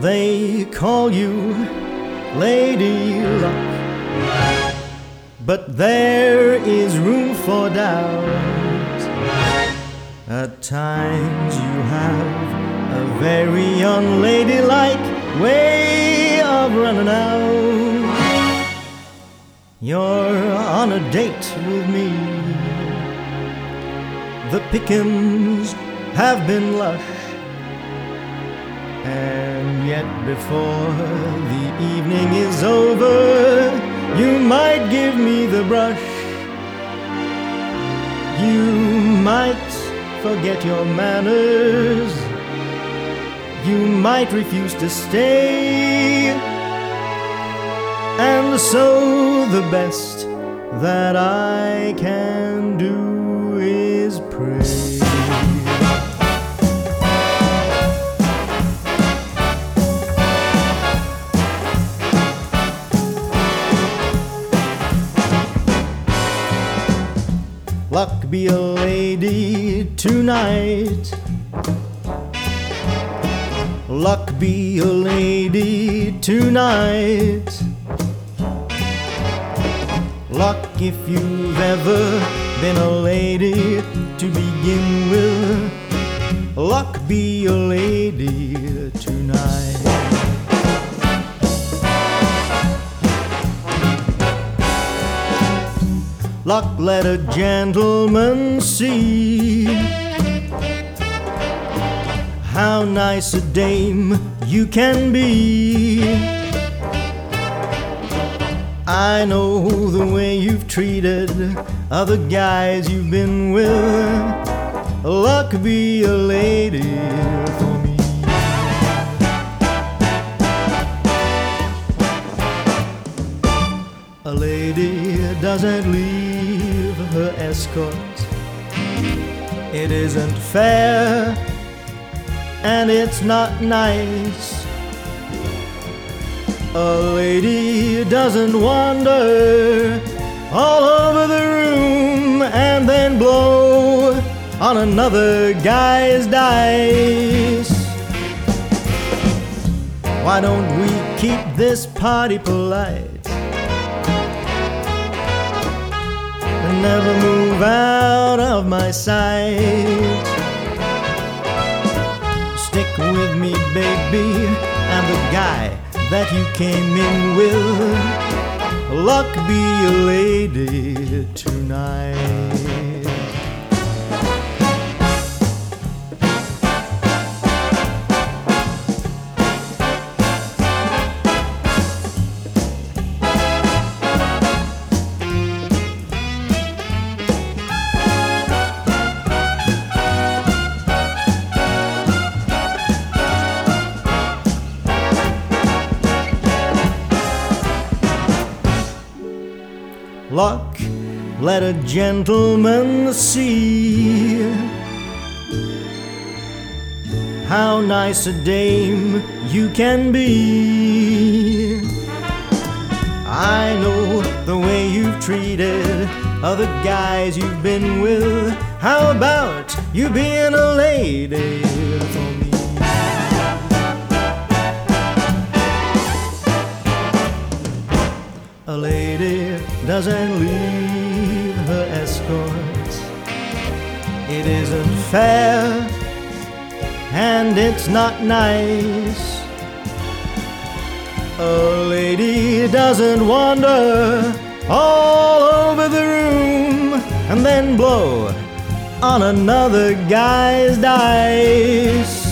They call you Lady Luck, but there is room for doubt. At times you have a very unladylike way of running out. You're on a date with me. The pickings have been lush, and yet before the evening is over, you might give me the brush. You might forget your manners. You might refuse to stay. And so the best that I can do is pray. Luck be a lady tonight. Luck be a lady tonight. Luck if you've ever been a lady to begin with. Luck be a lady tonight. Luck, let a gentleman see how nice a dame you can be. I know the way you've treated other guys you've been with. Luck be a lady for me. A lady doesn't leave her escort. It isn't fair, and it's not nice. A lady doesn't wander all over the room and then blow on another guy's dice. Why don't we keep this party polite and never move out of my sight? Stick with me, baby, I'm the guy that you came in with. Luck be a lady tonight. Luck, let a gentleman see how nice a dame you can be. I know the way you've treated other guys you've been with. How about you being a lady for me? A lady doesn't leave her escorts. It isn't fair, and it's not nice. A lady doesn't wander all over the room and then blow on another guy's dice.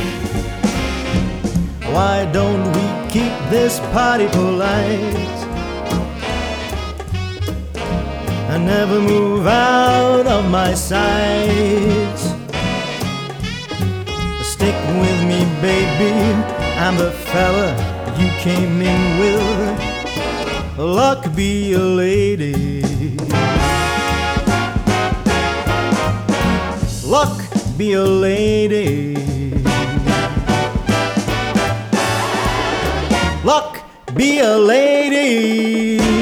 Why don't we keep this party polite and never move out of my sight? Stick with me, baby, I'm the fella you came in with. Luck be a lady. Luck be a lady. Luck be a lady.